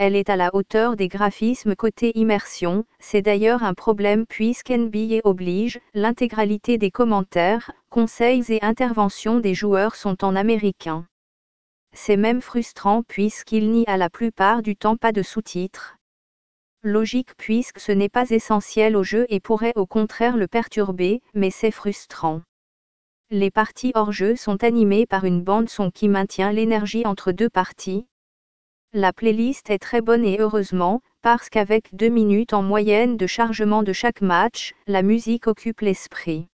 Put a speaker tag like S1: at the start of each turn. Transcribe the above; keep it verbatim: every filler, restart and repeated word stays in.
S1: elle est à la hauteur des graphismes côté immersion, c'est d'ailleurs un problème puisqu'N B A oblige, l'intégralité des commentaires, conseils et interventions des joueurs sont en américain. C'est même frustrant puisqu'il n'y a la plupart du temps pas de sous-titres. Logique puisque ce n'est pas essentiel au jeu et pourrait au contraire le perturber, mais c'est frustrant. Les parties hors jeu sont animées par une bande-son qui maintient l'énergie entre deux parties. La playlist est très bonne et heureusement, parce qu'avec deux minutes en moyenne de chargement de chaque match, la musique occupe l'esprit.